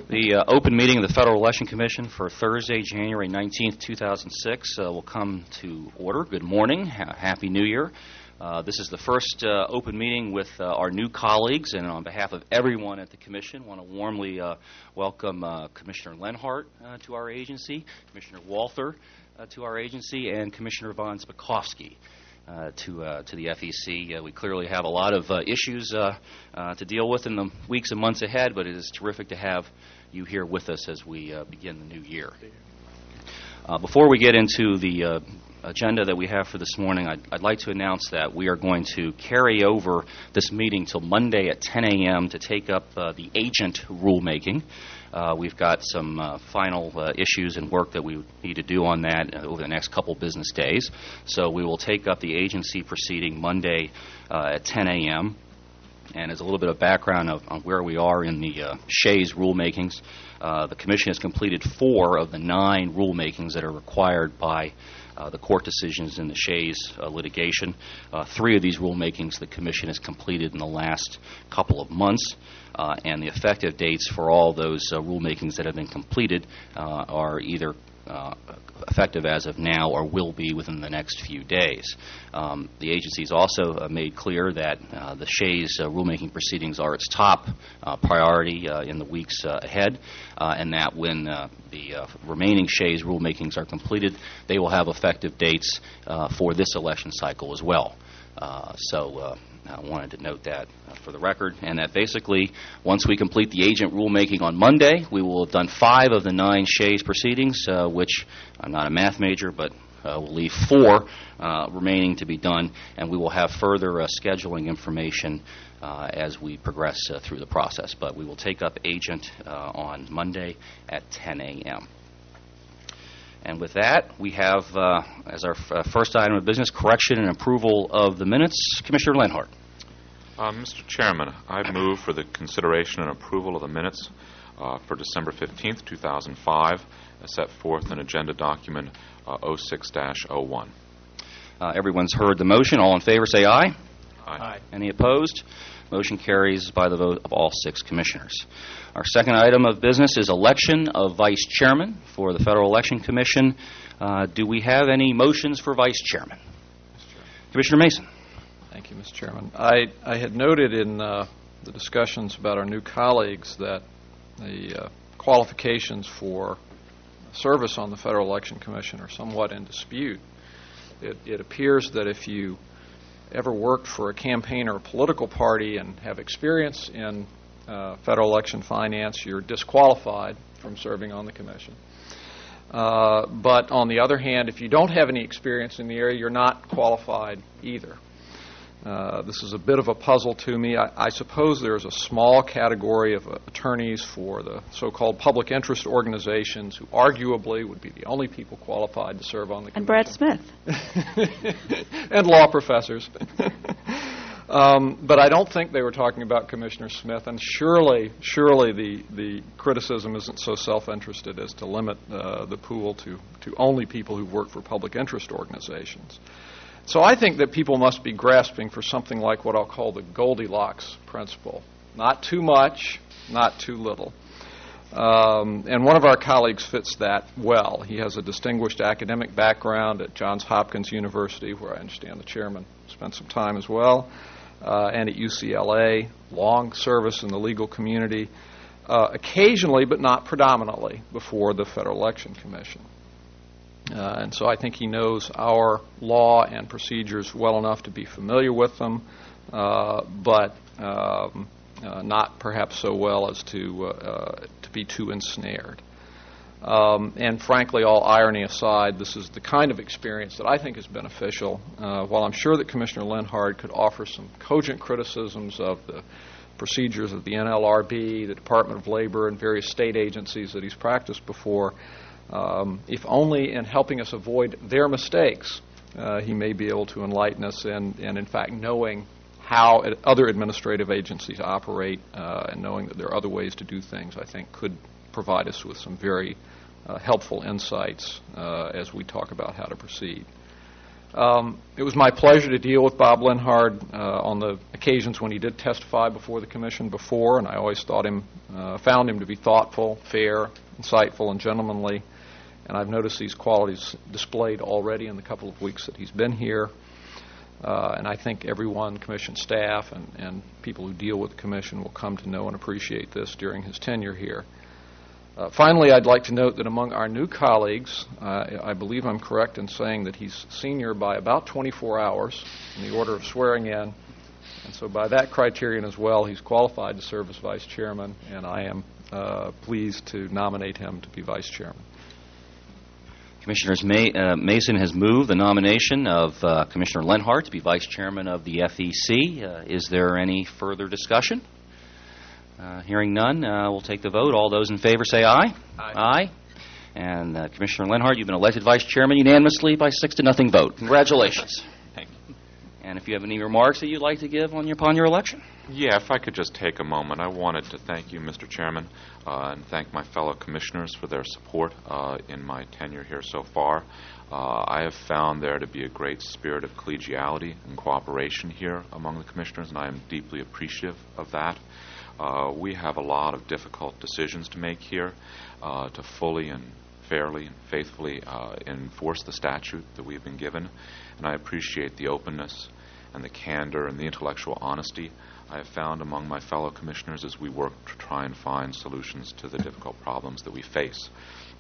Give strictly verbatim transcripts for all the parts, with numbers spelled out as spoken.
The uh, open meeting of the Federal Election Commission for Thursday, January nineteenth, two thousand six uh, will come to order. Good morning. Ha- Happy New Year. Uh, this is the first uh, open meeting with uh, our new colleagues, and on behalf of everyone at the Commission, I want to warmly uh, welcome uh, Commissioner Lenhart uh, to our agency, Commissioner Walther uh, to our agency, and Commissioner Von Spakovsky uh, to uh, to the F E C. Uh, we clearly have a lot of uh, issues uh, uh, to deal with in the weeks and months ahead, but it is terrific to have you here with us as we uh, begin the new year. Uh, before we get into the uh, agenda that we have for this morning, I'd, I'd like to announce that we are going to carry over this meeting till Monday at ten a.m. to take up uh, the agent rulemaking. Uh, we've got some uh, final uh, issues and work that we need to do on that uh, over the next couple business days. So we will take up the agency proceeding Monday uh, at ten a.m. And as a little bit of background of, on where we are in the uh, Shays rulemakings, uh, the Commission has completed four of the nine rulemakings that are required by uh, the court decisions in the Shays uh, litigation. Uh, three of these rulemakings the Commission has completed in the last couple of months, uh, and the effective dates for all those uh, rulemakings that have been completed uh, are either Uh, effective as of now or will be within the next few days. Um, the agency has also uh, made clear that uh, the Shays uh, rulemaking proceedings are its top uh, priority uh, in the weeks uh, ahead, uh, and that when uh, the uh, remaining Shays rulemakings are completed, they will have effective dates uh, for this election cycle as well. Uh, so uh, I wanted to note that uh, for the record, and that basically once we complete the agent rulemaking on Monday, we will have done five of the nine Shays proceedings, uh, which I'm not a math major, but uh, we'll leave four uh, remaining to be done, and we will have further uh, scheduling information uh, as we progress uh, through the process. But we will take up agent uh, on Monday at ten a.m. And with that, we have, uh, as our f- uh, first item of business, correction and approval of the minutes. Commissioner Lenhart. Uh, Mister Chairman, I move for the consideration and approval of the minutes uh, for December fifteenth, two thousand five, as set forth in Agenda Document uh, oh six dash oh one. Uh, everyone's heard the motion. All in favor say aye. Aye. Aye. Any opposed? Motion carries by the vote of all six commissioners. Our second item of business is election of vice chairman for the Federal Election Commission. Uh, do we have any motions for vice chairman? Commissioner Mason. Thank you, Mister Chairman. I, I had noted in uh, the discussions about our new colleagues that the uh, qualifications for service on the Federal Election Commission are somewhat in dispute. It, it appears that if you ever worked for a campaign or a political party and have experience in uh, federal election finance, you're disqualified from serving on the commission. Uh, but on the other hand, if you don't have any experience in the area, you're not qualified either. Uh, this is a bit of a puzzle to me. I, I suppose there's a small category of uh, attorneys for the so-called public interest organizations who arguably would be the only people qualified to serve on the commission. And Brad Smith. And law professors. um, but I don't think they were talking about Commissioner Smith, and surely, surely the, the criticism isn't so self-interested as to limit uh, the pool to, to only people who work for public interest organizations. So I think that people must be grasping for something like what I'll call the Goldilocks principle. Not too much, not too little. Um, and one of our colleagues fits that well. He has a distinguished academic background at Johns Hopkins University, where I understand the chairman spent some time as well, uh, and at U C L A, long service in the legal community, uh, occasionally but not predominantly before the Federal Election Commission. Uh, and so I think he knows our law and procedures well enough to be familiar with them, uh, but um, uh, not perhaps so well as to uh, uh, to be too ensnared. Um, and frankly, all irony aside, this is the kind of experience that I think is beneficial. Uh, while I'm sure that Commissioner Lenhart could offer some cogent criticisms of the procedures of the N L R B, the Department of Labor, and various state agencies that he's practiced before, Um, if only in helping us avoid their mistakes, uh, he may be able to enlighten us and, and in fact, knowing how other administrative agencies operate uh, and knowing that there are other ways to do things, I think could provide us with some very uh, helpful insights uh, as we talk about how to proceed. Um, it was my pleasure to deal with Bob Lenhard uh, on the occasions when he did testify before the Commission before, and I always thought him, uh, found him to be thoughtful, fair, insightful, and gentlemanly. And I've noticed these qualities displayed already in the couple of weeks that he's been here. Uh, and I think everyone, Commission staff and, and people who deal with the Commission, will come to know and appreciate this during his tenure here. Uh, finally, I'd like to note that among our new colleagues, uh, I believe I'm correct in saying that he's senior by about twenty-four hours in the order of swearing in. And so by that criterion as well, he's qualified to serve as Vice Chairman, and I am uh, pleased to nominate him to be Vice Chairman. Commissioners May, uh, Mason has moved the nomination of uh, Commissioner Lenhart to be Vice Chairman of the F E C. Uh, is there any further discussion? Uh, hearing none, uh, we'll take the vote. All those in favor say aye. Aye. Aye. And uh, Commissioner Lenhart, you've been elected Vice Chairman unanimously by six to nothing vote. Congratulations. Thank you. And if you have any remarks that you'd like to give on your, upon your election? Yeah, if I could just take a moment. I wanted to thank you, Mister Chairman, uh, and thank my fellow commissioners for their support uh, in my tenure here so far. Uh, I have found there to be a great spirit of collegiality and cooperation here among the commissioners, and I am deeply appreciative of that. Uh, we have a lot of difficult decisions to make here uh, to fully and fairly and faithfully uh, enforce the statute that we've been given, and I appreciate the openness and the candor and the intellectual honesty I have found among my fellow commissioners as we work to try and find solutions to the difficult problems that we face.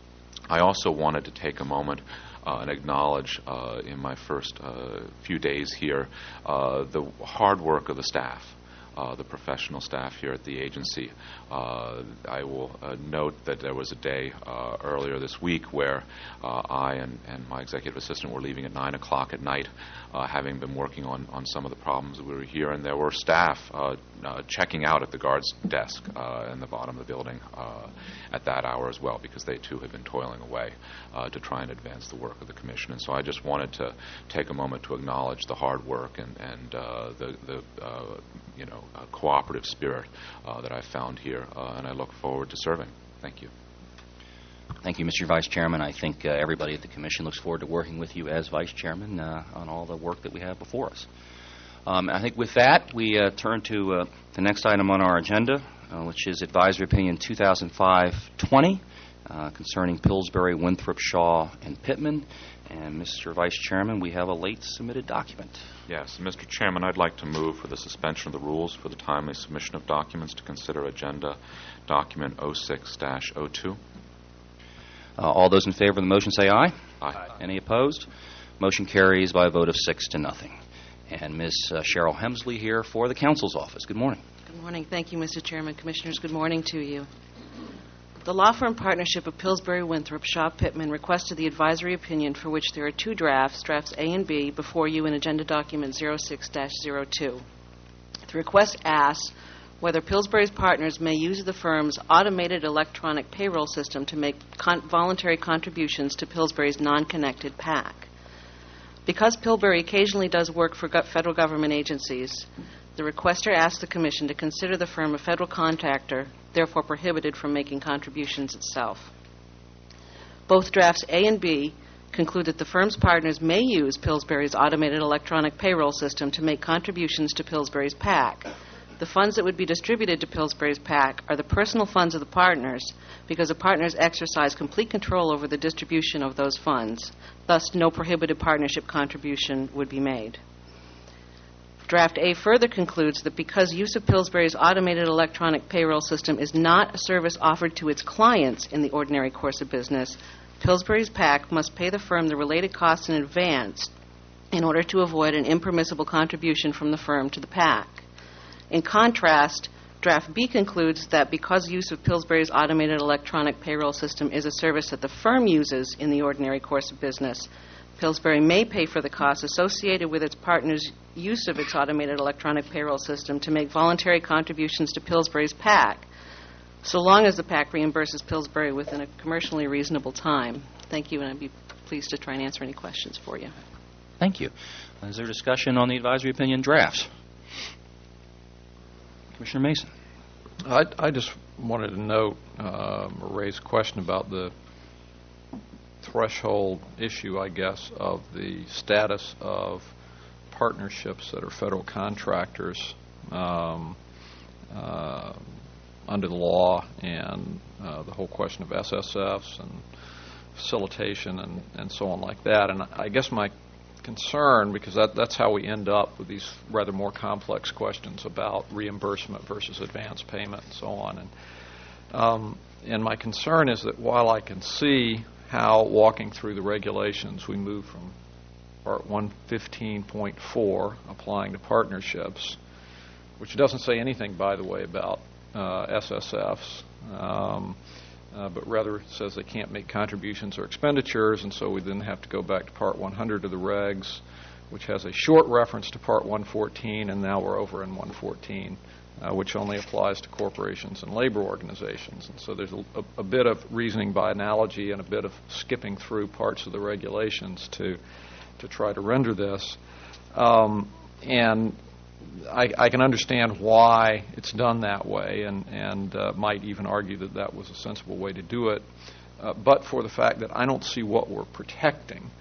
I also wanted to take a moment uh, and acknowledge uh, in my first uh, few days here uh, the hard work of the staff. Uh, the professional staff here at the agency. Uh, I will uh, note that there was a day uh, earlier this week where uh, I and, and my executive assistant were leaving at nine o'clock at night, uh, having been working on, on some of the problems that we were here, and there were staff uh, uh, checking out at the guard's desk uh, in the bottom of the building uh, at that hour as well, because they too had been toiling away uh, to try and advance the work of the Commission. And so I just wanted to take a moment to acknowledge the hard work and, and uh, the, the uh, you know, uh, cooperative spirit uh, that I found here, uh, and I look forward to serving. Thank you. Thank you, Mister Vice Chairman. I think uh, everybody at the Commission looks forward to working with you as Vice Chairman uh, on all the work that we have before us. Um, I think with that, we uh, turn to uh, the next item on our agenda, uh, which is Advisory Opinion two thousand five twenty uh, concerning Pillsbury, Winthrop, Shaw, and Pittman. And Mister Vice Chairman, we have a late submitted document. Yes, Mister Chairman, I'd like to move for the suspension of the rules for the timely submission of documents to consider Agenda Document oh six dash oh two. Uh, all those in favor of the motion say aye. Aye. Any opposed? Motion carries by a vote of six to nothing. And Miz Uh, Cheryl Hemsley here for the Council's office. Good morning. Good morning. Thank you, Mister Chairman. Commissioners, good morning to you. The law firm partnership of Pillsbury, Winthrop, Shaw, Pittman requested the advisory opinion for which there are two drafts, drafts A and B, before you in Agenda Document oh six dash oh two. The request asks whether Pillsbury's partners may use the firm's automated electronic payroll system to make con- voluntary contributions to Pillsbury's non-connected PAC. Because Pillsbury occasionally does work for go- federal government agencies, the requester asks the Commission to consider the firm a federal contractor, therefore prohibited from making contributions itself. Both drafts A and B conclude that the firm's partners may use Pillsbury's automated electronic payroll system to make contributions to Pillsbury's PAC. The funds that would be distributed to Pillsbury's PAC are the personal funds of the partners because the partners exercise complete control over the distribution of those funds. Thus, no prohibited partnership contribution would be made. Draft A further concludes that because use of Pillsbury's automated electronic payroll system is not a service offered to its clients in the ordinary course of business, Pillsbury's PAC must pay the firm the related costs in advance in order to avoid an impermissible contribution from the firm to the PAC. In contrast, Draft B concludes that because use of Pillsbury's automated electronic payroll system is a service that the firm uses in the ordinary course of business, Pillsbury may pay for the costs associated with its partner's use of its automated electronic payroll system to make voluntary contributions to Pillsbury's PAC, so long as the PAC reimburses Pillsbury within a commercially reasonable time. Thank you, and I'd be pleased to try and answer any questions for you. Thank you. Is there discussion on the advisory opinion drafts? Commissioner Mason. I, I just wanted to note um, or raise a question about the threshold issue, I guess, of the status of partnerships that are federal contractors um, uh, under the law, and uh, the whole question of S S Fs and facilitation and, and so on like that. And I guess my concern, because that, that's how we end up with these rather more complex questions about reimbursement versus advance payment and so on. And, um, and my concern is that while I can see how, walking through the regulations, we move from Part one fifteen point four, applying to partnerships, which doesn't say anything, by the way, about uh, S S Fs, um, uh, but rather says they can't make contributions or expenditures, and so we then have to go back to Part one hundred of the regs, which has a short reference to Part one fourteen, and now we're over in one fourteen, uh, which only applies to corporations and labor organizations. And so there's a, a, a bit of reasoning by analogy and a bit of skipping through parts of the regulations to to try to render this. Um, and I, I can understand why it's done that way, and, and uh, might even argue that that was a sensible way to do it, uh, but for the fact that I don't see what we're protecting.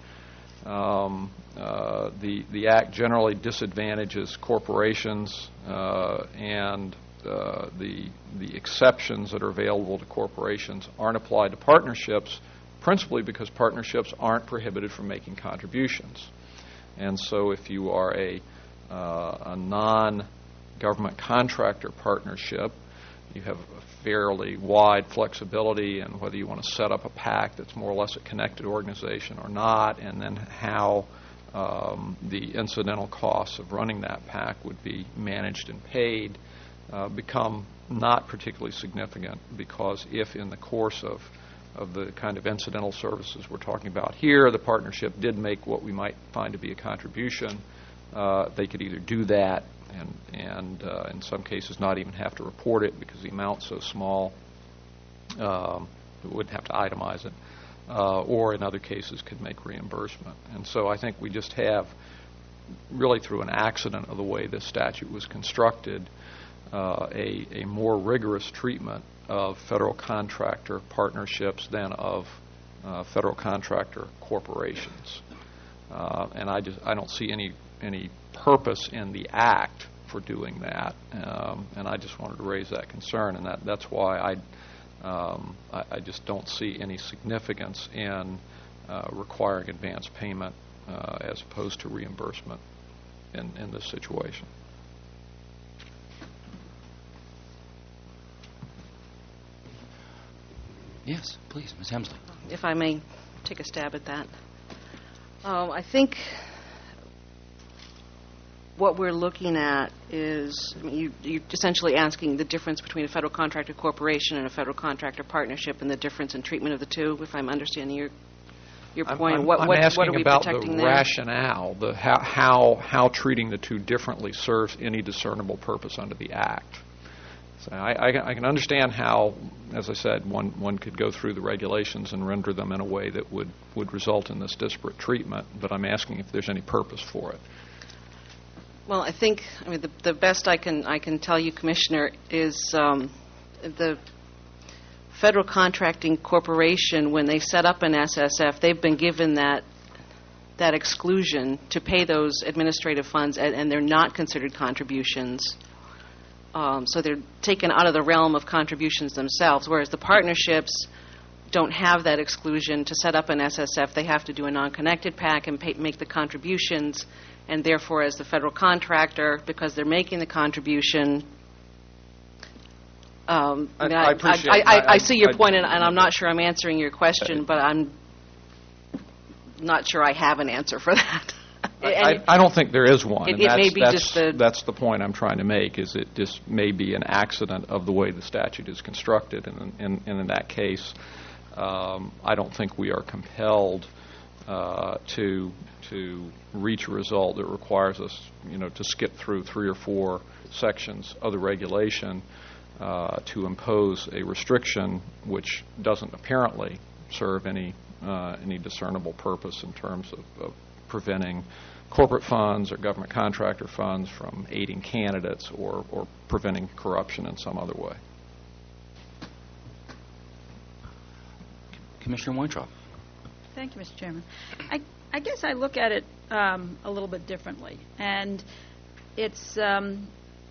Um, uh, the, the Act generally disadvantages corporations, uh, and uh, the, the exceptions that are available to corporations aren't applied to partnerships, principally because partnerships aren't prohibited from making contributions. And so if you are a, uh, a non-government contractor partnership, you have a fairly wide flexibility in whether you want to set up a PAC that's more or less a connected organization or not, and then how um, the incidental costs of running that PAC would be managed and paid uh, become not particularly significant, because if in the course of of the kind of incidental services we're talking about here, the partnership did make what we might find to be a contribution, uh, they could either do that and, and uh, in some cases not even have to report it because the amount's so small, um, we wouldn't have to itemize it, uh, or in other cases could make reimbursement. And so I think we just have, really through an accident of the way this statute was constructed, uh, a, a more rigorous treatment of federal contractor partnerships than of uh, federal contractor corporations, uh, and I just I don't see any any purpose in the Act for doing that, um, and I just wanted to raise that concern, and that that's why I um, I, I just don't see any significance in uh, requiring advance payment uh, as opposed to reimbursement in in this situation. Yes, please, Miz Hemsley. If I may take a stab at that. Um, I think what we're looking at is, I mean, you, you're essentially asking the difference between a federal contractor corporation and a federal contractor partnership and the difference in treatment of the two, if I'm understanding your your point. I'm, I'm, what, I'm what, asking what are we about protecting the there? rationale, the how, how, how treating the two differently serves any discernible purpose under the Act. So I, I, can, I can understand how, as I said, one, one could go through the regulations and render them in a way that would, would result in this disparate treatment, but I'm asking if there's any purpose for it. Well, I think, I mean, the, the best I can I can tell you, Commissioner, is um, the Federal Contracting Corporation, when they set up an S S F, they've been given that that exclusion to pay those administrative funds, and, and they're not considered contributions. Um, so they're taken out of the realm of contributions themselves, whereas the partnerships don't have that exclusion. To set up an S S F, they have to do a non-connected PAC and pay, make the contributions, and therefore, as the federal contractor, because they're making the contribution, um, I, I, mean, I, I, appreciate I, I, I, I see your I, point, and, and I'm not sure I'm answering your question, but I'm not sure I have an answer for that. I, I don't think there is one. It, and it that's, may be that's, just the... That's the point I'm trying to make, is it just may be an accident of the way the statute is constructed. And, and, and in that case, um, I don't think we are compelled uh, to to reach a result that requires us, you know, to skip through three or four sections of the regulation uh, to impose a restriction which doesn't apparently serve any uh, any discernible purpose in terms of, of preventing corporate funds or government contractor funds from aiding candidates or, or preventing corruption in some other way. Commissioner Weintraub. Thank you, Mister Chairman. I, I guess I look at it um, a little bit differently, and it's um,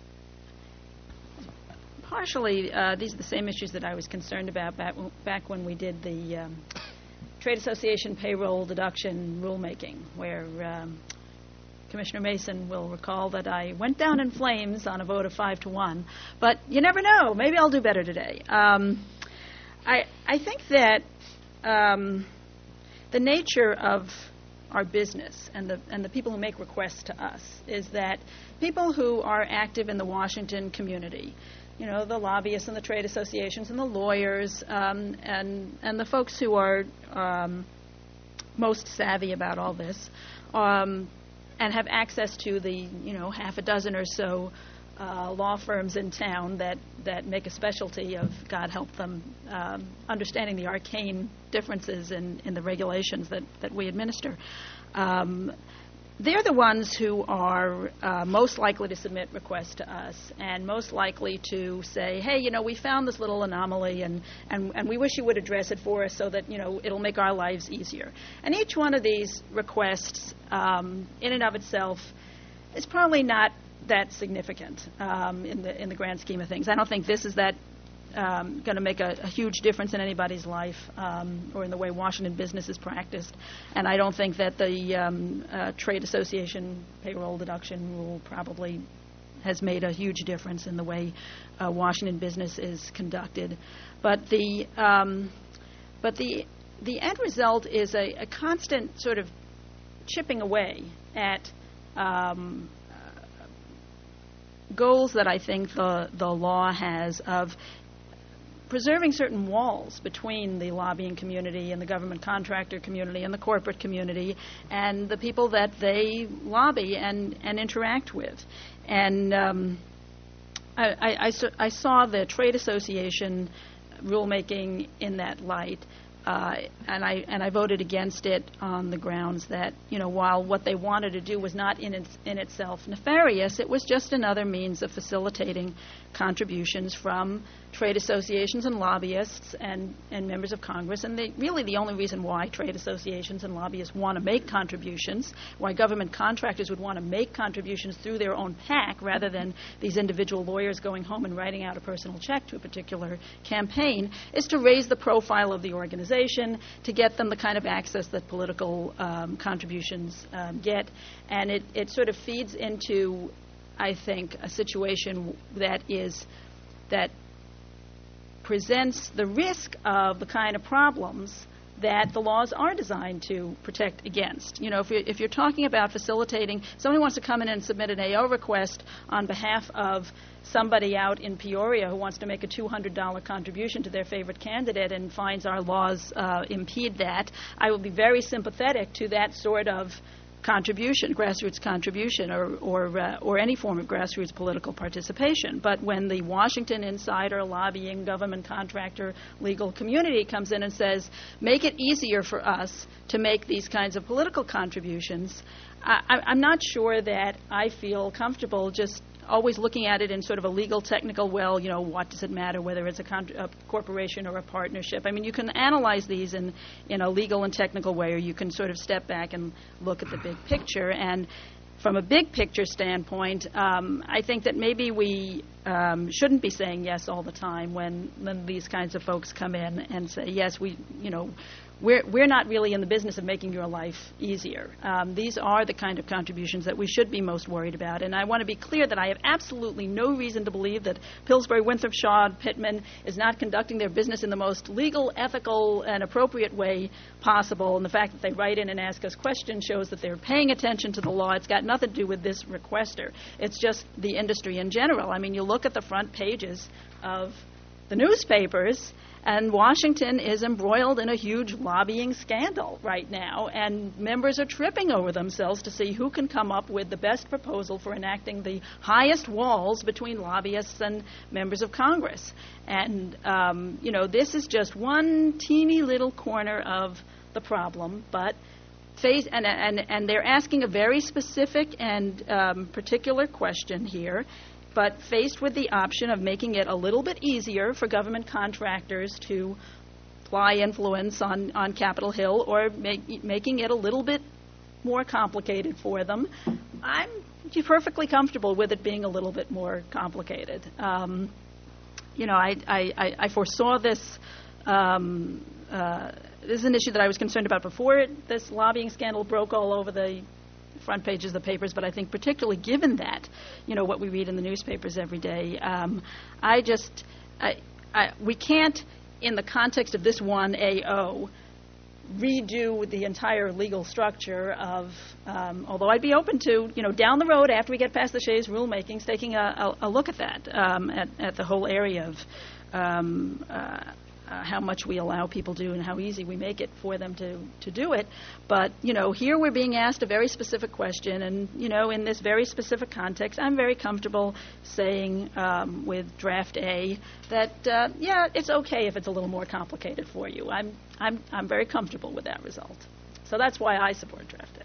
partially, uh, these are the same issues that I was concerned about back, back when we did the um, Trade Association payroll deduction rulemaking, where um, Commissioner Mason will recall that I went down in flames on a vote of five to one, but you never know. Maybe I'll do better today. Um, I, I think that um, the nature of our business and the and the people who make requests to us is that people who are active in the Washington community, you know, the lobbyists and the trade associations and the lawyers um, and and the folks who are um, most savvy about all this, um, and have access to the you know half a dozen or so uh, law firms in town that that make a specialty of, God help them, um, understanding the arcane differences in, in the regulations that, that we administer. Um, they're the ones who are uh, most likely to submit requests to us and most likely to say, hey, you know, we found this little anomaly and, and, and we wish you would address it for us so that, you know, it'll make our lives easier. And each one of these requests um, in and of itself is probably not that significant um, in the in the grand scheme of things. I don't think this is that um, going to make a, a huge difference in anybody's life um, or in the way Washington business is practiced. And I don't think that the um, uh, Trade Association payroll deduction rule probably has made a huge difference in the way uh, Washington business is conducted. But the um, but the the end result is a, a constant sort of chipping away at um, goals that I think the, the law has of preserving certain walls between the lobbying community and the government contractor community and the corporate community and the people that they lobby and, and interact with. And um, I, I, I, I saw the Trade Association rulemaking in that light. Uh, and I and I voted against it on the grounds that, you know, while what they wanted to do was not in its, in itself nefarious, it was just another means of facilitating contributions from trade associations and lobbyists and, and members of Congress. And they, really the only reason why trade associations and lobbyists want to make contributions, why government contractors would want to make contributions through their own PAC rather than these individual lawyers going home and writing out a personal check to a particular campaign, is to raise the profile of the organization, to get them the kind of access that political um, contributions um, get. And it, it sort of feeds into, I think, a situation that is that presents the risk of the kind of problems that the laws are designed to protect against. You know, if you're, if you're talking about facilitating, somebody wants to come in and submit an A O request on behalf of somebody out in Peoria who wants to make a two hundred dollars contribution to their favorite candidate and finds our laws uh, impede that, I will be very sympathetic to that sort of contribution, grassroots contribution, or or, uh, or any form of grassroots political participation. But when the Washington insider, lobbying, government contractor, legal community comes in and says, make it easier for us to make these kinds of political contributions, I, I, I'm not sure that I feel comfortable just always looking at it in sort of a legal, technical, well, you know, what does it matter whether it's a, con- a corporation or a partnership? I mean, you can analyze these in, in a legal and technical way, or you can sort of step back and look at the big picture. And from a big picture standpoint, um, I think that maybe we um, shouldn't be saying yes all the time when, when these kinds of folks come in and say, yes, we, you know, We're, we're not really in the business of making your life easier. Um, these are the kind of contributions that we should be most worried about. And I want to be clear that I have absolutely no reason to believe that Pillsbury, Winthrop, Shaw, Pittman is not conducting their business in the most legal, ethical, and appropriate way possible. And the fact that they write in and ask us questions shows that they're paying attention to the law. It's got nothing to do with this requester. It's just the industry in general. I mean, you look at the front pages of the newspapers, and Washington is embroiled in a huge lobbying scandal right now, and members are tripping over themselves to see who can come up with the best proposal for enacting the highest walls between lobbyists and members of Congress. And, um, you know, this is just one teeny little corner of the problem, but face, and, and, and they're asking a very specific and um, particular question here. But faced with the option of making it a little bit easier for government contractors to apply influence on, on Capitol Hill or make, making it a little bit more complicated for them. I'm perfectly comfortable with it being a little bit more complicated. Um, you know, I, I, I foresaw this. Um, uh, this is an issue that I was concerned about before this lobbying scandal broke all over the front pages of the papers, but I think particularly given that, you know, what we read in the newspapers every day, um, I just, I, I, we can't, in the context of this one A O, redo the entire legal structure of, um, although I'd be open to, you know, down the road after we get past the Shays rulemakings, taking a, a, a look at that, um, at, at the whole area of um, uh, uh, how much we allow people to do and how easy we make it for them to, to do it. But, you know, here we're being asked a very specific question, and, you know, in this very specific context, I'm very comfortable saying um, with Draft A that, uh, yeah, it's okay if it's a little more complicated for you. I'm, I'm, I'm very comfortable with that result. So that's why I support Draft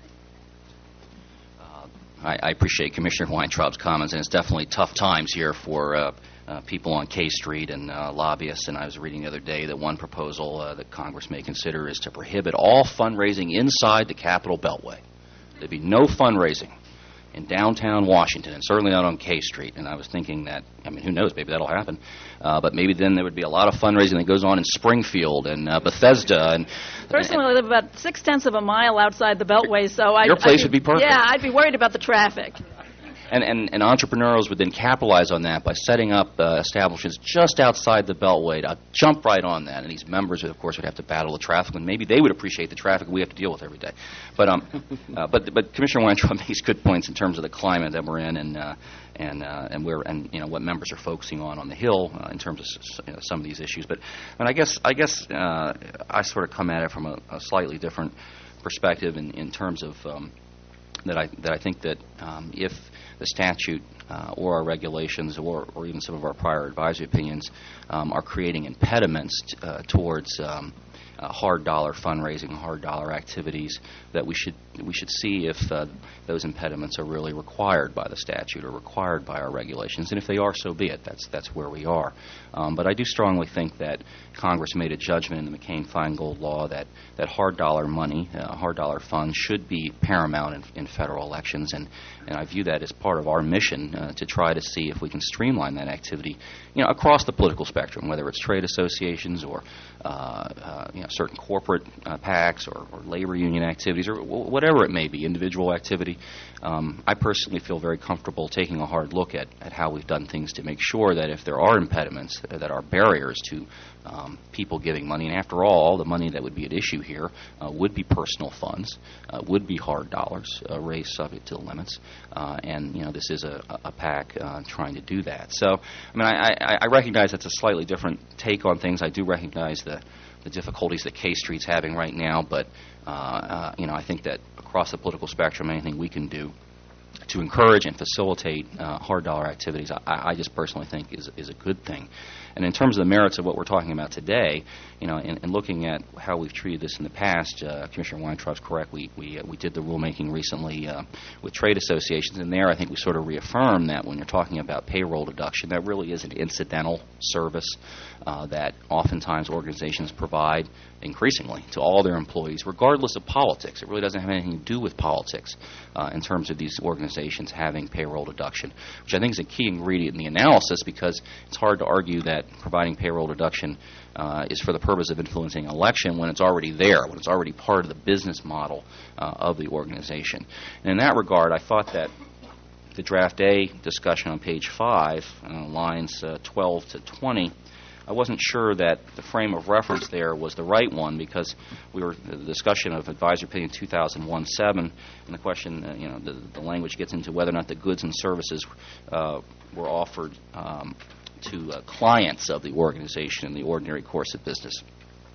A. Uh, I, I appreciate Commissioner Weintraub's comments, and it's definitely tough times here for uh, Uh, people on K Street and uh, lobbyists. And I was reading the other day that one proposal uh, that Congress may consider is to prohibit all fundraising inside the Capitol Beltway. There'd be no fundraising in downtown Washington, and certainly not on K Street. And I was thinking that, I mean, who knows, maybe that'll happen. Uh, but maybe then there would be a lot of fundraising that goes on in Springfield and uh, Bethesda. And Personally, I live about six-tenths of a mile outside the Beltway, so I... Your place I'd would be perfect. Yeah, I'd be worried about the traffic. And, and, and entrepreneurs would then capitalize on that by setting up uh, establishments just outside the Beltway to jump right on that. And these members, of course, would have to battle the traffic, and maybe they would appreciate the traffic we have to deal with every day. But um, uh, but but Commissioner Weintraub makes good points in terms of the climate that we're in, and uh, and uh, and where and you know what members are focusing on on the Hill uh, in terms of s- you know, some of these issues. But and I guess I guess uh, I sort of come at it from a, a slightly different perspective in, in terms of um, that I that I think that um, if the statute uh, or our regulations or, or even some of our prior advisory opinions um, are creating impediments t- uh, towards um, uh, hard dollar fundraising, hard dollar activities, that we should we should see if uh, those impediments are really required by the statute or required by our regulations. And if they are, so be it. That's that's where we are. Um, but I do strongly think that Congress made a judgment in the McCain-Feingold law that, that hard dollar money, uh, hard dollar funds, should be paramount in, in federal elections. And, and I view that as part of our mission uh, to try to see if we can streamline that activity, you know, across the political spectrum, whether it's trade associations or uh, uh, you know, certain corporate uh, PACs or, or labor union activities or w- whatever it may be, individual activity. Um, I personally feel very comfortable taking a hard look at, at how we've done things to make sure that if there are impediments, that are barriers to um, people giving money, and after all, the money that would be at issue here uh, would be personal funds, uh, would be hard dollars, uh, raised subject to the limits, uh, and you know this is a, a PAC uh, trying to do that. So, I mean, I, I, I recognize that's a slightly different take on things. I do recognize the the difficulties that K Street's having right now, but uh, uh, you know, I think that across the political spectrum, anything we can do to encourage and facilitate uh, hard dollar activities, I, I just personally think is is a good thing. And in terms of the merits of what we're talking about today, you know, in, in looking at how we've treated this in the past, uh, Commissioner Weintraub's correct. We we uh, we did the rulemaking recently uh, with trade associations, and there I think we sort of reaffirmed that when you're talking about payroll deduction, that really is an incidental service uh, that oftentimes organizations provide increasingly to all their employees, regardless of politics. It really doesn't have anything to do with politics uh, in terms of these organizations having payroll deduction, which I think is a key ingredient in the analysis, because it's hard to argue that providing payroll deduction uh, is for the purpose of influencing an election when it's already there, when it's already part of the business model uh, of the organization. And in that regard, I thought that the Draft A discussion on page five, uh, lines uh, twelve to twenty, I wasn't sure that the frame of reference there was the right one, because we were the discussion of Advisory Opinion two thousand one seven, and the question, uh, you know, the, the language gets into whether or not the goods and services uh, were offered um, to uh, clients of the organization in the ordinary course of business.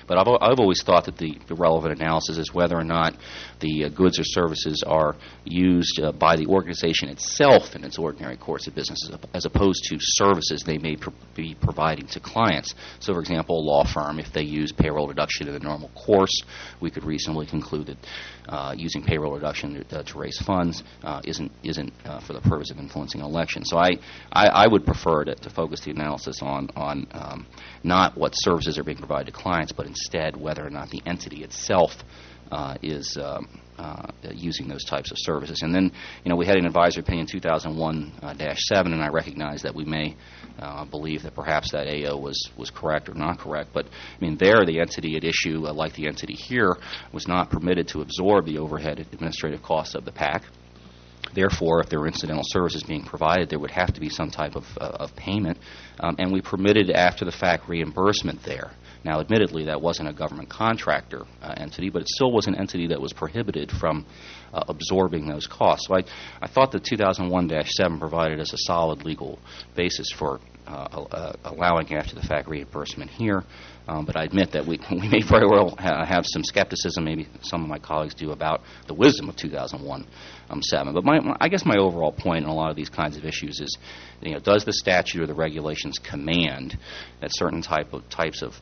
But I've, al- I've always thought that the, the relevant analysis is whether or not the uh, goods or services are used uh, by the organization itself in its ordinary course of business, as, as opposed to services they may pr- be providing to clients. So, for example, a law firm, if they use payroll deduction in the normal course, we could reasonably conclude that uh, using payroll deduction to, uh, to raise funds uh, isn't isn't uh, for the purpose of influencing an election. So I, I, I would prefer to, to focus the analysis on, on um, not what services are being provided to clients, but instead whether or not the entity itself uh, is um, uh, using those types of services. And then, you know, we had an advisory opinion two thousand one dash seven, and I recognize that we may uh, believe that perhaps that A O was, was correct or not correct. But, I mean, there the entity at issue, uh, like the entity here, was not permitted to absorb the overhead administrative costs of the PAC. Therefore, if there were incidental services being provided, there would have to be some type of, uh, of payment, um, and we permitted after-the-fact reimbursement there. Now, admittedly, that wasn't a government contractor uh, entity, but it still was an entity that was prohibited from uh, absorbing those costs. So I, I thought the two thousand one dash seven provided us a solid legal basis for uh, uh, allowing after-the-fact reimbursement here. Um, but I admit that we, we may very well ha- have some skepticism, maybe some of my colleagues do, about the wisdom of two thousand one dash seven. But my, my, I guess my overall point on a lot of these kinds of issues is, you know, does the statute or the regulations command that certain type of types of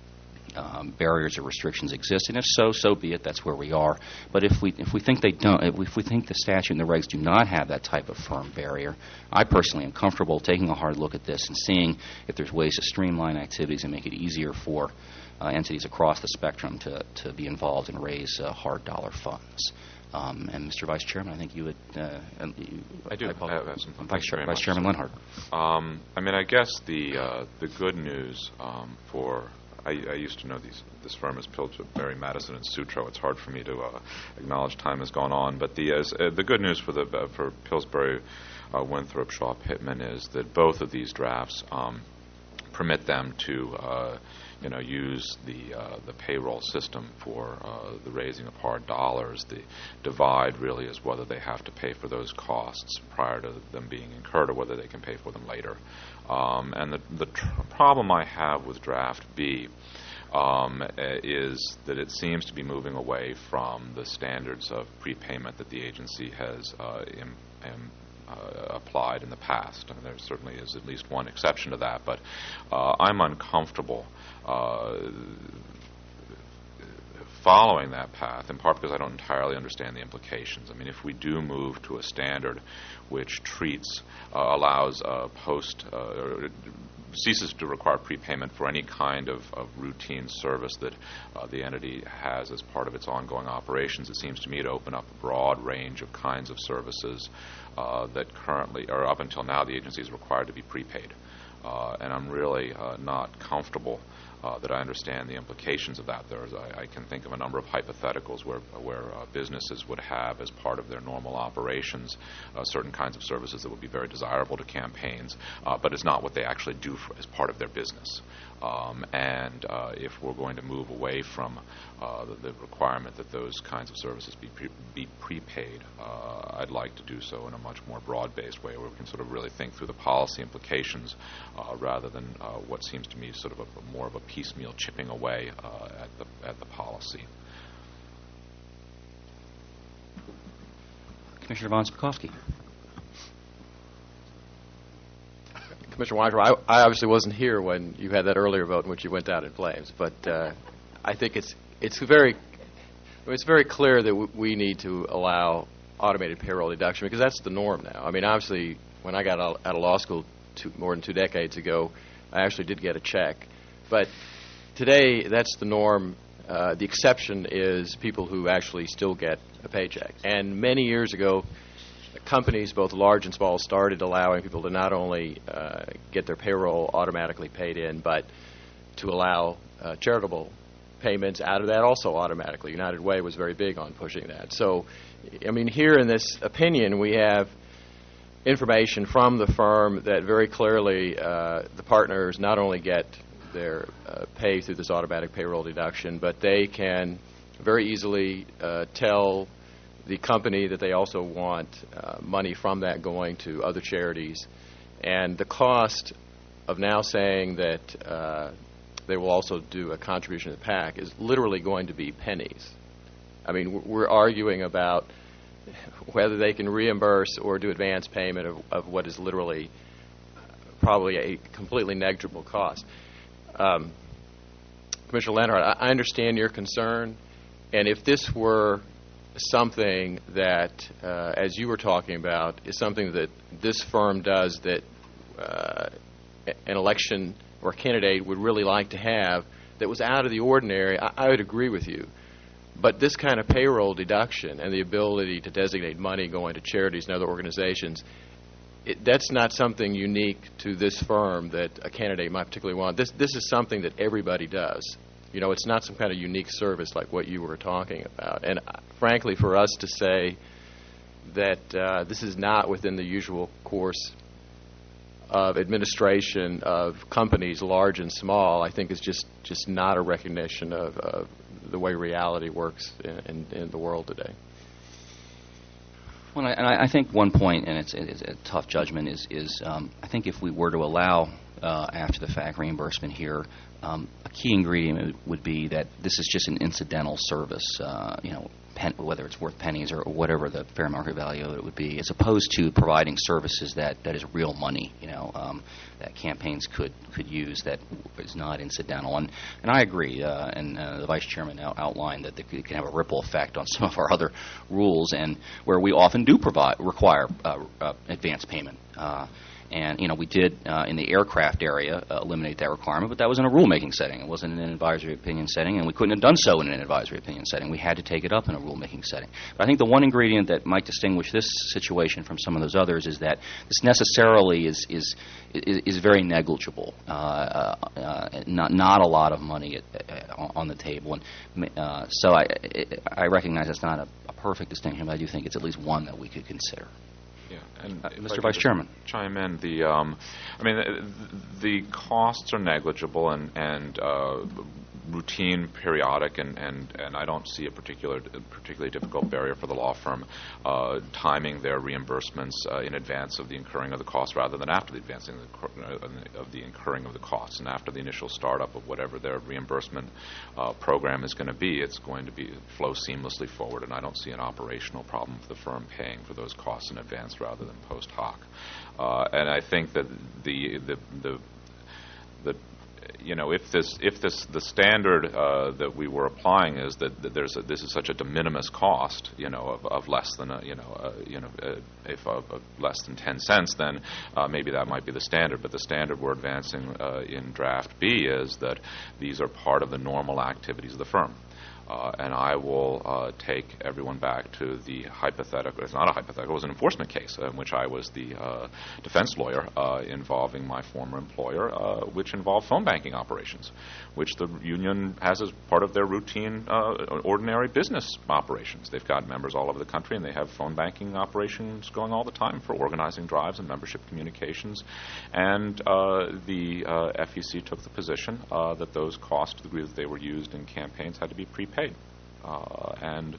Um, barriers or restrictions exist, and if so, so be it. That's where we are. But if we if we think they don't, if we, if we think the statute and the regs do not have that type of firm barrier, I personally am comfortable taking a hard look at this and seeing if there's ways to streamline activities and make it easier for uh, entities across the spectrum to, to be involved and raise uh, hard dollar funds. Um, and Mister Vice Chairman, I think you would. Uh, and you, I do I have, have some Vice, Chair, very Vice much Chairman so. Lenhart. Um, I mean, I guess the uh, the good news um, for I, I used to know these. This firm is Pillsbury, Madison, and Sutro. It's hard for me to uh, acknowledge time has gone on, but the uh, the good news for the uh, for Pillsbury, uh, Winthrop, Shaw, Pittman is that both of these drafts um, permit them to uh, you know use the uh, the payroll system for uh, the raising of hard dollars. The divide really is whether they have to pay for those costs prior to them being incurred or whether they can pay for them later. Um, and the, the tr- problem I have with Draft B um, is that it seems to be moving away from the standards of prepayment that the agency has uh, im- im- uh, applied in the past. And there certainly is at least one exception to that, but uh, I'm uncomfortable uh, following that path, in part because I don't entirely understand the implications. I mean, if we do move to a standard which treats, uh, allows uh, post, uh, ceases to require prepayment for any kind of, of routine service that uh, the entity has as part of its ongoing operations, it seems to me to open up a broad range of kinds of services uh, that currently, or up until now, the agency is required to be prepaid. Uh, and I'm really uh, not comfortable Uh, that I understand the implications of that. There's, I, I can think of a number of hypotheticals where where uh, businesses would have, as part of their normal operations, uh, certain kinds of services that would be very desirable to campaigns, uh, but it's not what they actually do for, as part of their business. Um, and uh, if we're going to move away from uh, the, the requirement that those kinds of services be pre- be prepaid, uh, I'd like to do so in a much more broad-based way, where we can sort of really think through the policy implications uh, rather than uh, what seems to me sort of a, a more of a piecemeal chipping away uh, at the at the policy. Commissioner Von Spakovsky. Commissioner Weintraub, I, I obviously wasn't here when you had that earlier vote in which you went down in flames, but uh, I think it's it's very it's very clear that w- we need to allow automated payroll deduction because that's the norm now. I mean, obviously, when I got out, out of law school two, more than two decades ago, I actually did get a check, but today that's the norm. Uh, the exception is people who actually still get a paycheck. And many years ago, companies, both large and small, started allowing people to not only uh, get their payroll automatically paid in, but to allow uh, charitable payments out of that also automatically. United Way was very big on pushing that. So, I mean, here in this opinion, we have information from the firm that very clearly uh, the partners not only get their uh, pay through this automatic payroll deduction, but they can very easily uh, tell the company that they also want uh, money from that going to other charities. And the cost of now saying that uh, they will also do a contribution to the PAC is literally going to be pennies. I mean, w- we're arguing about whether they can reimburse or do advance payment of, of what is literally probably a completely negligible cost. Um, Commissioner Lenhart, I, I understand your concern, and if this were something that, uh, as you were talking about, is something that this firm does that uh, an election or candidate would really like to have that was out of the ordinary, I, I would agree with you. But this kind of payroll deduction and the ability to designate money going to charities and other organizations, it, that's not something unique to this firm that a candidate might particularly want. This this is something that everybody does. You know, it's not some kind of unique service like what you were talking about. And uh, frankly, for us to say that uh, this is not within the usual course of administration of companies, large and small, I think is just, just not a recognition of, of the way reality works in, in, in the world today. Well, I, and I, I think one point, and it's, it's a tough judgment, is, is um, I think if we were to allow uh, after-the-fact reimbursement here, um, a key ingredient would, would be that this is just an incidental service, uh, you know, pen, whether it's worth pennies or, or whatever the fair market value of it would be, as opposed to providing services that, that is real money, you know, um, that campaigns could, could use that is not incidental. And, and I agree, uh, and uh, the Vice Chairman out, outlined that it can have a ripple effect on some of our other rules, and where we often do provide require uh, uh, advance payment. Uh, And, you know, we did, uh, in the aircraft area, uh, eliminate that requirement, but that was in a rulemaking setting. It wasn't in an advisory opinion setting, and we couldn't have done so in an advisory opinion setting. We had to take it up in a rulemaking setting. But I think the one ingredient that might distinguish this situation from some of those others is that this necessarily is is is, is very negligible, uh, uh, uh, not not a lot of money at, uh, on the table. And uh, so I, I recognize that's not a, a perfect distinction, but I do think it's at least one that we could consider. Yeah, and Uh, if Mister I could Vice just Chairman. chime in. The, um, I mean, the, the costs are negligible and and uh, routine, periodic, and, and, and I don't see a particular particularly difficult barrier for the law firm uh, timing their reimbursements uh, in advance of the incurring of the costs rather than after the advancing of the, of the incurring of the costs, and after the initial startup of whatever their reimbursement uh, program is going to be. It's going to be flow seamlessly forward, and I don't see an operational problem for the firm paying for those costs in advance rather than post hoc. Uh, and I think that the the the, the you know, if this, if this, the standard uh, that we were applying is that, that there's a, this is such a de minimis cost, you know, of, of less than a, you know, uh, you know, uh, if of, of less than ten cents, then uh, maybe that might be the standard. But the standard we're advancing uh, in draft B is that these are part of the normal activities of the firm. Uh, and I will uh, take everyone back to the hypothetical. It's not a hypothetical. It was an enforcement case in which I was the uh, defense lawyer uh, involving my former employer, uh, which involved phone banking operations, which the union has as part of their routine, uh, ordinary business operations. They've got members all over the country, and they have phone banking operations going all the time for organizing drives and membership communications. And uh, the uh, F E C took the position uh, that those costs, to the degree that they were used in campaigns, had to be prepaid. Uh, and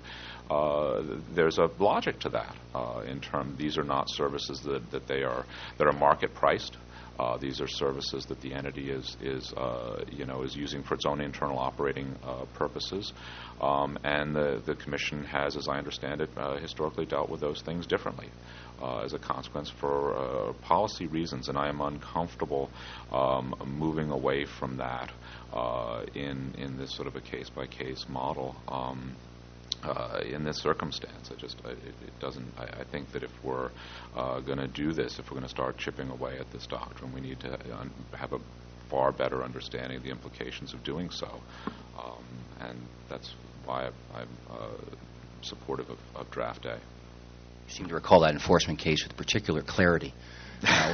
uh, there's a logic to that. Uh, in term, these are not services that, that they are that are market priced. Uh, these are services that the entity is is uh, you know is using for its own internal operating uh, purposes. Um, and the the commission has, as I understand it, uh, historically dealt with those things differently. Uh, as a consequence for uh, policy reasons, and I am uncomfortable um, moving away from that uh, in in this sort of a case-by-case model. Um, uh, in this circumstance, I just I, it, it doesn't. I, I think that if we're uh, going to do this, if we're going to start chipping away at this doctrine, we need to uh, have a far better understanding of the implications of doing so, um, and that's why I'm uh, supportive of, of Draft A. You seem to recall that enforcement case with particular clarity. Uh,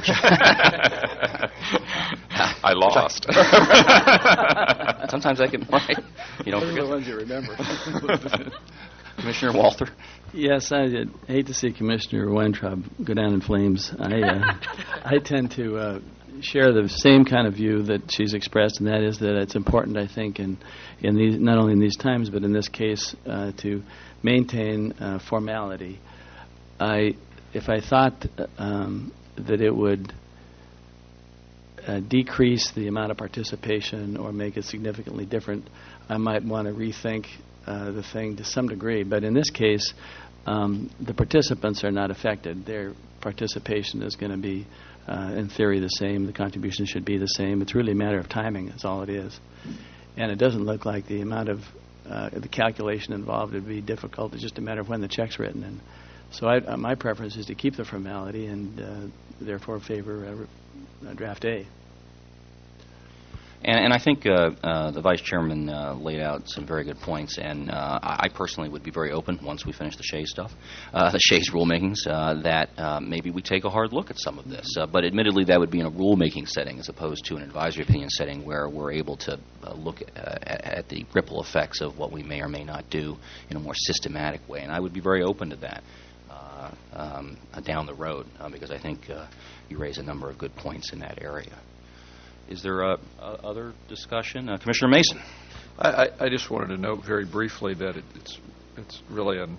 I lost. Sometimes I can, right? You don't Those are forget. the ones you remember. Commissioner Walther. Yes, I did. hate to see Commissioner Weintraub go down in flames. I uh, I tend to uh, share the same kind of view that she's expressed, and that is that it's important, I think, in in these not only in these times but in this case uh, to maintain uh, formality. I if I thought um, that it would uh, decrease the amount of participation or make it significantly different, I might want to rethink uh, the thing to some degree. But in this case, um, the participants are not affected. Their participation is going to be, uh, in theory, the same. The contribution should be the same. It's really a matter of timing. That's all it is. And it doesn't look like the amount of uh, the calculation involved would be difficult. It's just a matter of when the check's written. And so I, uh, my preference is to keep the formality and uh, therefore favor uh, draft A. And, and I think uh, uh, the Vice Chairman uh, laid out some very good points, and uh, I personally would be very open once we finish the Shays stuff, uh, the Shays rulemakings, uh, that uh, maybe we take a hard look at some of this. Uh, but admittedly, that would be in a rulemaking setting as opposed to an advisory opinion setting where we're able to uh, look uh, at, at the ripple effects of what we may or may not do in a more systematic way. And I would be very open to that uh, um, down the road uh, because I think uh, you raise a number of good points in that area. Is there uh, uh, other discussion? Uh, Commissioner Mason. I, I, I just wanted to note very briefly that it, it's it's really an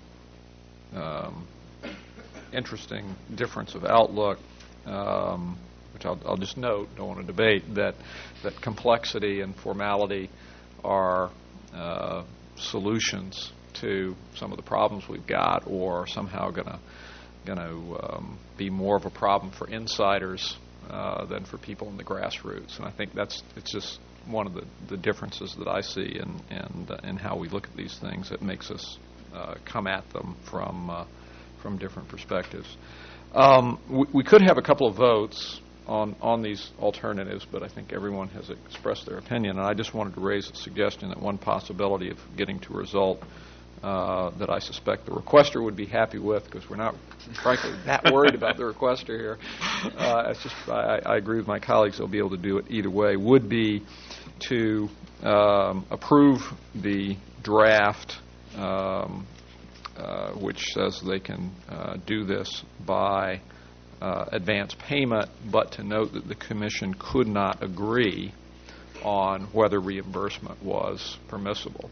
um, interesting difference of outlook, um, which I'll, I'll just note, don't want to debate, that, that complexity and formality are uh, solutions to some of the problems we've got, or somehow going to going to um, be more of a problem for insiders Uh, than for people in the grassroots. And I think that's it's just one of the, the differences that I see in and uh, in how we look at these things. It makes us uh, come at them from uh, from different perspectives. Um, we, we could have a couple of votes on on these alternatives, but I think everyone has expressed their opinion. And I just wanted to raise a suggestion that one possibility of getting to a result Uh, that I suspect the requester would be happy with, because we're not, frankly, that worried about the requester here. Uh, it's just I, I agree with my colleagues; they'll be able to do it either way. Would be to um, approve the draft, um, uh, which says they can uh, do this by uh, advance payment, but to note that the Commission could not agree on whether reimbursement was permissible.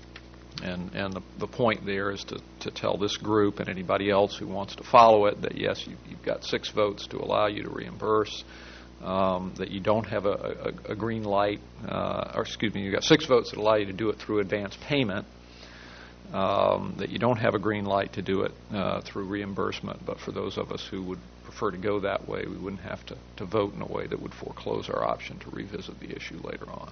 And and the, the point there is to, to tell this group and anybody else who wants to follow it that, yes, you, you've got six votes to allow you to reimburse, um, that you don't have a, a, a green light, uh, or excuse me, you've got six votes that allow you to do it through advance payment, um, that you don't have a green light to do it uh, through reimbursement. But for those of us who would prefer to go that way, we wouldn't have to, to vote in a way that would foreclose our option to revisit the issue later on.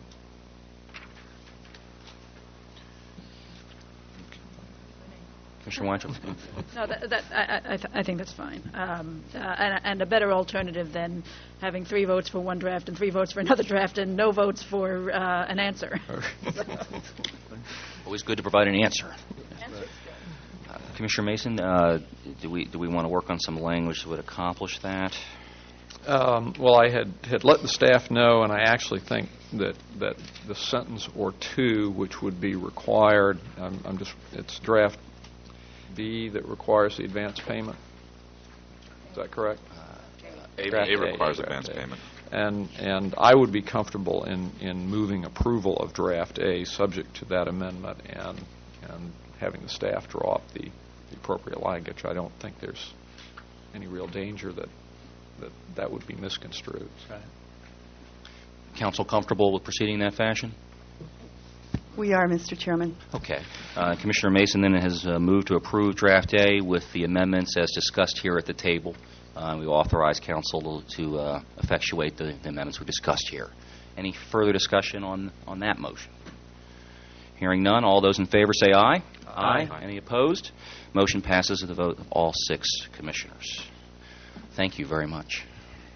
Commissioner Weintraub? No, that, that, I, I, th- I think that's fine. Um, uh, and, and a better alternative than having three votes for one draft and three votes for another draft and no votes for uh, an answer. Always good to provide an answer. Uh, Commissioner Mason, uh, do we do we want to work on some language that would accomplish that? Um, well, I had, had let the staff know, and I actually think that, that the sentence or two which would be required, I'm, I'm just, it's draft B that requires the advance payment. Is that correct? Uh, A, Draft A requires A, advance A. payment. And and I would be comfortable in, in moving approval of draft A subject to that amendment and and having the staff draw up the, the appropriate language. I don't think there's any real danger that that, that would be misconstrued. Okay. Council comfortable with proceeding in that fashion? We are, Mister Chairman. Okay. Uh, Commissioner Mason then has uh, moved to approve Draft A with the amendments as discussed here at the table. Uh, we authorize council to, to uh, effectuate the, the amendments we discussed here. Any further discussion on, on that motion? Hearing none, all those in favor say aye. Aye. Aye. Any opposed? Motion passes with the vote of all six commissioners. Thank you very much.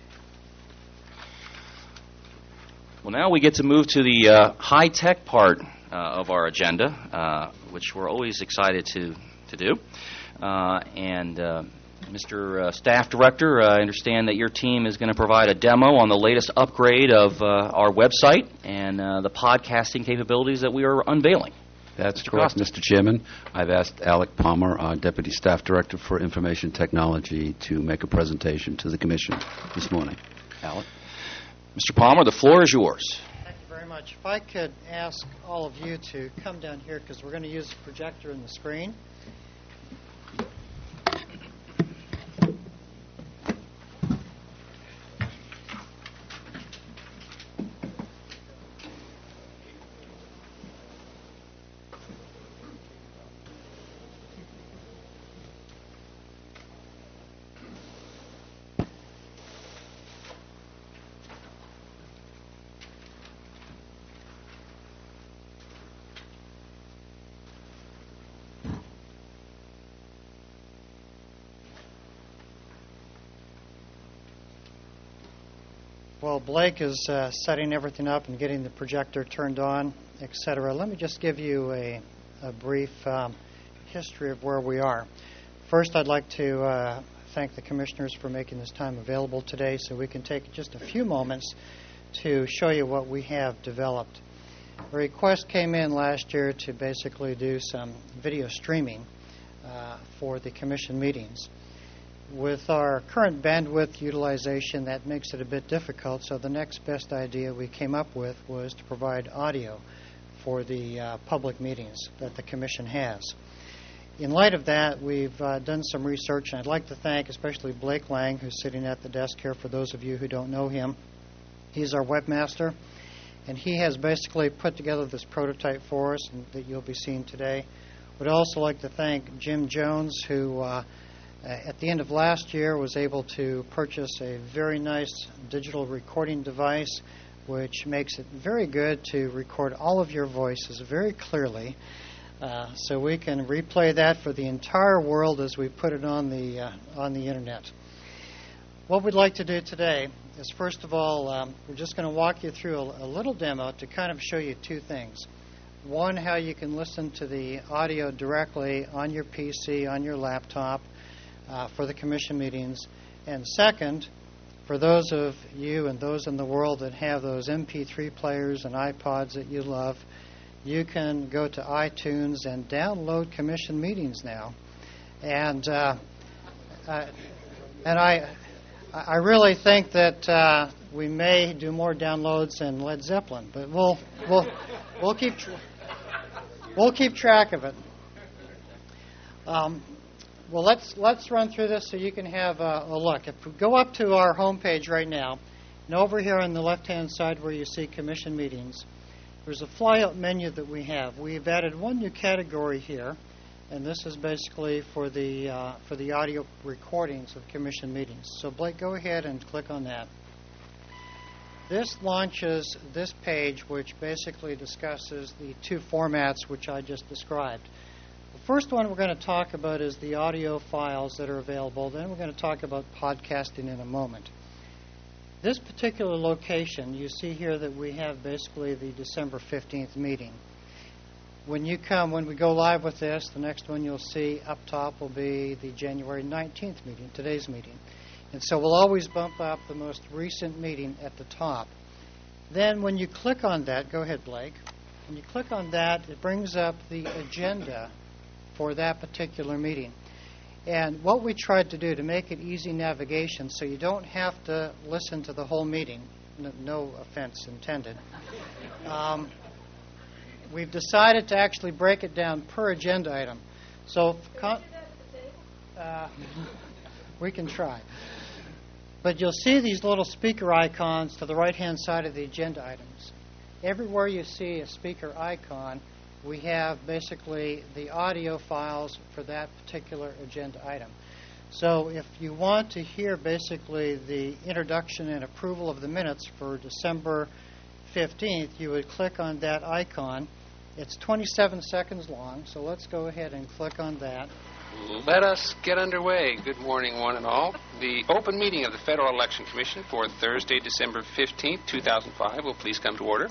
Well, now we get to move to the uh, high-tech part uh, of our agenda, uh, which we're always excited to, to do. Uh, and uh, Mister Uh, Staff Director, uh, I understand that your team is going to provide a demo on the latest upgrade of uh, our website and uh, the podcasting capabilities that we are unveiling. That's Mister correct, Costa. Mister Chairman. I've asked Alec Palmer, our Deputy Staff Director for Information Technology, to make a presentation to the Commission this morning. Alec. Mister Palmer, the floor is yours. Thank you very much. If I could ask all of you to come down here, because we're going to use the projector in the screen. while Blake is uh, setting everything up and getting the projector turned on, et cetera, let me just give you a, a brief um, history of where we are. First, I'd like to uh, thank the commissioners for making this time available today so we can take just a few moments to show you what we have developed. A request came in last year to basically do some video streaming uh, for the commission meetings. With our current bandwidth utilization, that makes it a bit difficult, so the next best idea we came up with was to provide audio for the uh, public meetings that the commission has. In light of that, we've uh, done some research, and I'd like to thank especially Blake Lang, who's sitting at the desk here, for those of you who don't know him. He's our webmaster, and he has basically put together this prototype for us and that you'll be seeing today. Would also like to thank Jim Jones, who uh, at the end of last year was able to purchase a very nice digital recording device which makes it very good to record all of your voices very clearly. Uh, so we can replay that for the entire world as we put it on the uh, on the internet. What we'd like to do today is, first of all, um, we're just going to walk you through a, a little demo to kind of show you two things. One, how you can listen to the audio directly on your P C, on your laptop uh, for the commission meetings. And second, for those of you and those in the world that have those M P three players and iPods that you love, you can go to iTunes and download commission meetings now. And uh, uh, and I I really think that uh, we may do more downloads than Led Zeppelin, but we'll we'll we'll keep tr- we'll keep track of it. Um, well, let's let's run through this so you can have a, a look. If we go up to our homepage right now, and over here on the left-hand side where you see commission meetings, there's a flyout menu that we have. We've added one new category here, and this is basically for the uh, for the audio recordings of commission meetings. So Blake, go ahead and click on that. This launches this page, which basically discusses the two formats which I just described. The first one we're going to talk about is the audio files that are available. Then we're going to talk about podcasting in a moment. This particular location, you see here that we have basically the December fifteenth meeting. When you come, when we go live with this, the next one you'll see up top will be the January nineteenth meeting, today's meeting. And so we'll always bump up the most recent meeting at the top. Then when you click on that, go ahead, Blake. When you click on that, it brings up the agenda for that particular meeting. And what we tried to do to make it easy navigation so you don't have to listen to the whole meeting, no, no offense intended, um, we've decided to actually break it down per agenda item. So con- uh, we can try. But you'll see these little speaker icons to the right-hand side of the agenda items. Everywhere you see a speaker icon, we have basically the audio files for that particular agenda item. So if you want to hear basically the introduction and approval of the minutes for December fifteenth, you would click on that icon. It's twenty-seven seconds long, so let's go ahead and click on that. Let us get underway. Good morning, one and all. The open meeting of the Federal Election Commission for Thursday, December fifteenth, two thousand five will please come to order.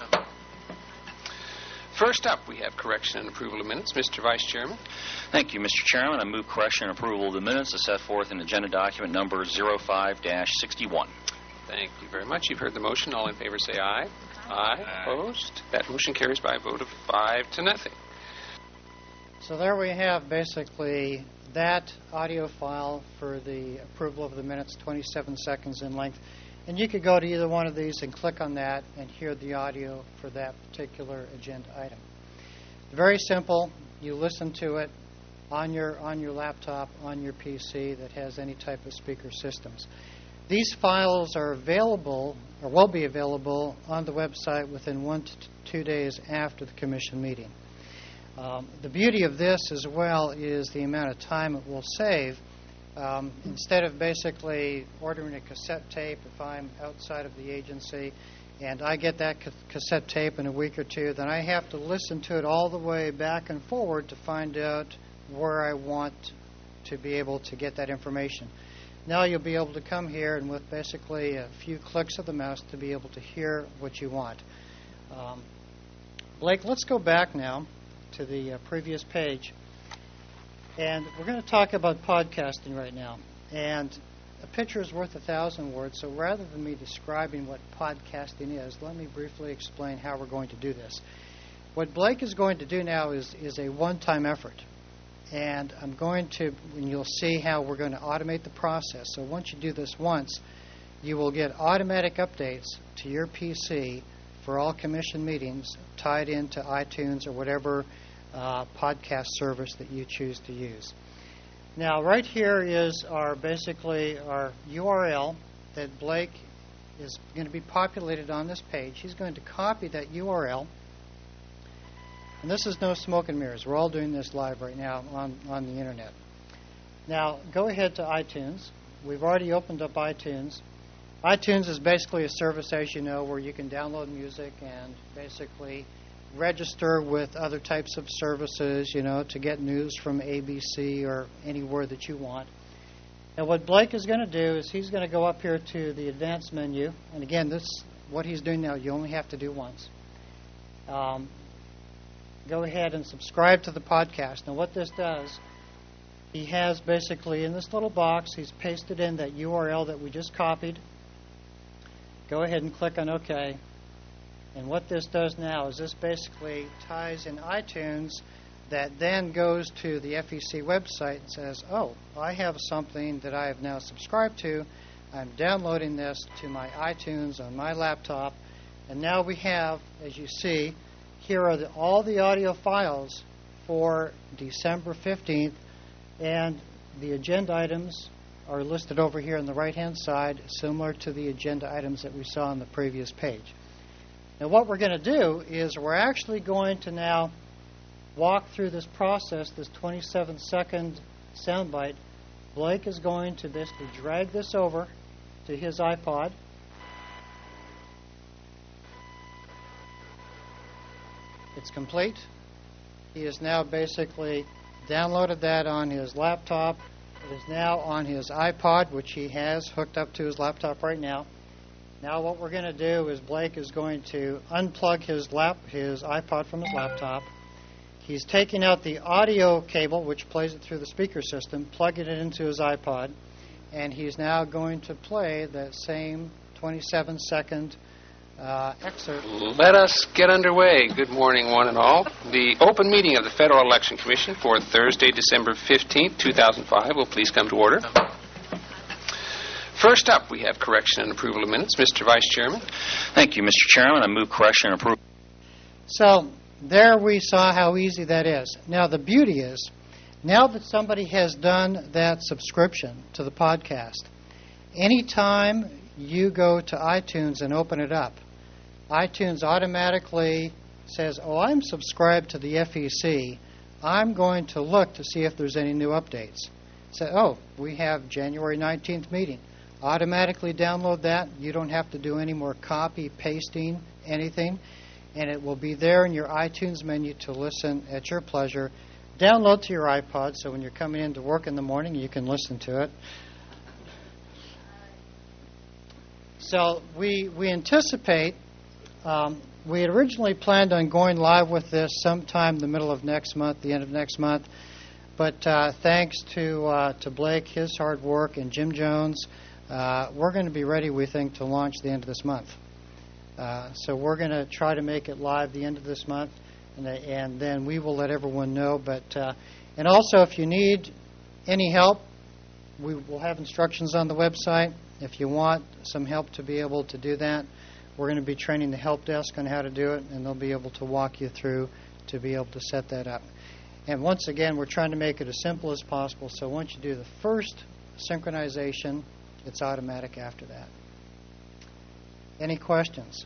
First up, we have correction and approval of minutes. Mister Vice Chairman. Thank you, Mister Chairman. I move correction and approval of the minutes as set forth in agenda document number oh five dash sixty-one. Thank you very much. You've heard the motion. All in favor say aye. Aye. Aye. Opposed? That motion carries by a vote of five to nothing. So there we have basically that audio file for the approval of the minutes, twenty-seven seconds in length. And you could go to either one of these and click on that and hear the audio for that particular agenda item. Very simple. You listen to it on your on your laptop, on your P C that has any type of speaker systems. These files are available, or will be available, on the website within one to t- two days after the commission meeting. Um, the beauty of this as well is the amount of time it will save. Um, instead of basically ordering a cassette tape, if I'm outside of the agency and I get that ca- cassette tape in a week or two, then I have to listen to it all the way back and forward to find out where I want to be able to get that information. now you'll be able to come here and with basically a few clicks of the mouse to be able to hear what you want. Um, Blake, let's go back now to the uh, previous page. And we're going to talk about podcasting right now. And a picture is worth a thousand words, so rather than me describing what podcasting is, let me briefly explain how we're going to do this. What Blake is going to do now is, is a one-time effort. And I'm going to, and you'll see how we're going to automate the process. So once you do this once, you will get automatic updates to your P C for all commission meetings tied into iTunes or whatever uh, podcast service that you choose to use. Now, right here is our basically our U R L that Blake is going to be populated on this page. He's going to copy that U R L. And this is no smoke and mirrors. We're all doing this live right now on, on the Internet. Now, go ahead to iTunes. We've already opened up iTunes. iTunes is basically a service, as you know, where you can download music and basically register with other types of services, you know, to get news from A B C or anywhere that you want. And what Blake is going to do is he's going to go up here to the advanced menu. And again, this what he's doing now, you only have to do once. Um, go ahead and subscribe to the podcast. Now, what this does, he has basically in this little box, he's pasted in that U R L that we just copied. Go ahead and click on OK. And what this does now is this basically ties in iTunes that then goes to the F E C website and says, oh, I have something that I have now subscribed to. I'm downloading this to my iTunes on my laptop. And now we have, as you see, here are the, all the audio files for December fifteenth, and the agenda items are listed over here on the right-hand side, similar to the agenda items that we saw on the previous page. Now, what we're going to do is we're actually going to now walk through this process, this twenty-seven second soundbite. Blake is going to basically drag this over to his iPod. It's complete. He has now basically downloaded that on his laptop. It is now on his iPod, which he has hooked up to his laptop right now. Now what we're going to do is Blake is going to unplug his lap, his iPod from his laptop. He's taking out the audio cable, which plays it through the speaker system, plugging it into his iPod, and he's now going to play that same twenty-seven second uh, excerpt. Let us get underway. Good morning, one and all. The open meeting of the Federal Election Commission for Thursday, December fifteenth, two thousand five will please come to order. First up, we have correction and approval of minutes. Mister Vice Chairman. Thank you, Mister Chairman. I move correction and approval. So there we saw how easy that is. Now the beauty is, now that somebody has done that subscription to the podcast, anytime you go to iTunes and open it up, iTunes automatically says, oh, I'm subscribed to the F E C. I'm going to look to see if there's any new updates. Say, oh, we have January nineteenth meeting. Automatically download that. You don't have to do any more copy, pasting, anything. And it will be there in your iTunes menu to listen at your pleasure. Download to your iPod so when you're coming into work in the morning, you can listen to it. So we, we anticipate, um, we had originally planned on going live with this sometime in the middle of next month, the end of next month. But uh, thanks to uh, to Blake, his hard work, and Jim Jones, uh, we're going to be ready, we think, to launch the end of this month. Uh, so we're going to try to make it live the end of this month, and, and then we will let everyone know. But uh, and also, if you need any help, we will have instructions on the website. If you want some help to be able to do that, we're going to be training the help desk on how to do it, and they'll be able to walk you through to be able to set that up. And once again, we're trying to make it as simple as possible, so once you do the first synchronization, it's automatic after that. Any questions?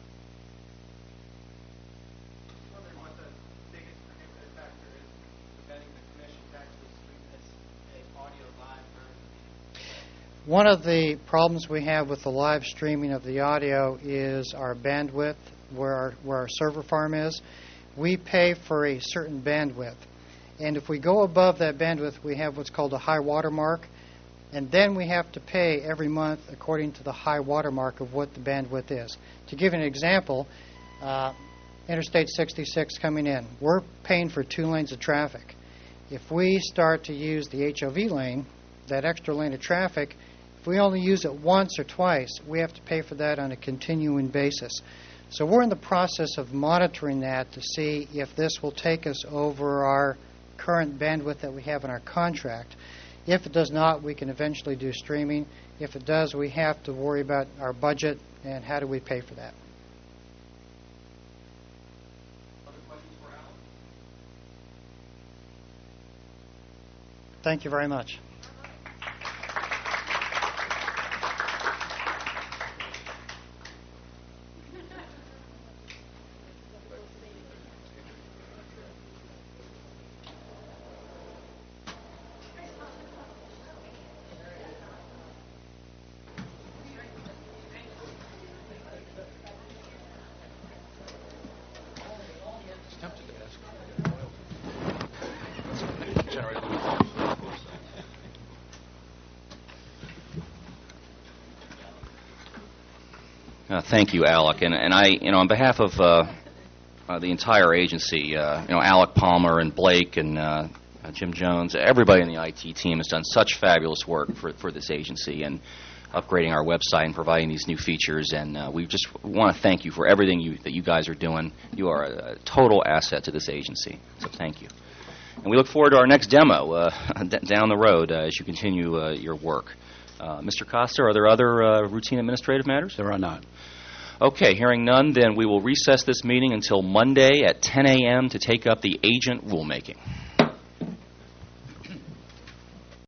One of the problems we have with the live streaming of the audio is our bandwidth, where our, where our server farm is. We pay for a certain bandwidth. And if we go above that bandwidth, we have what's called a high water mark. and then we have to pay every month according to the high water mark of what the bandwidth is. To give you an example, uh, Interstate sixty-six coming in, we're paying for two lanes of traffic. If we start to use the H O V lane, that extra lane of traffic, if we only use it once or twice, we have to pay for that on a continuing basis. So we're in the process of monitoring that to see if this will take us over our current bandwidth that we have in our contract. If it does not, we can eventually do streaming. If it does, we have to worry about our budget and how do we pay for that. Thank you very much. Uh, thank you, Alec. And, and I, you know, on behalf of uh, uh, the entire agency, uh, you know, Alec Palmer and Blake and uh, uh, Jim Jones, everybody in the I T team has done such fabulous work for, for this agency and upgrading our website and providing these new features. And uh, we just want to thank you for everything you, that you guys are doing. You are a, a total asset to this agency. So thank you. And we look forward to our next demo uh, d- down the road uh, as you continue uh, your work. Uh, Mister Costa, are there other uh, routine administrative matters? There are not. Okay, hearing none, then we will recess this meeting until Monday at ten a.m. to take up the agent rulemaking.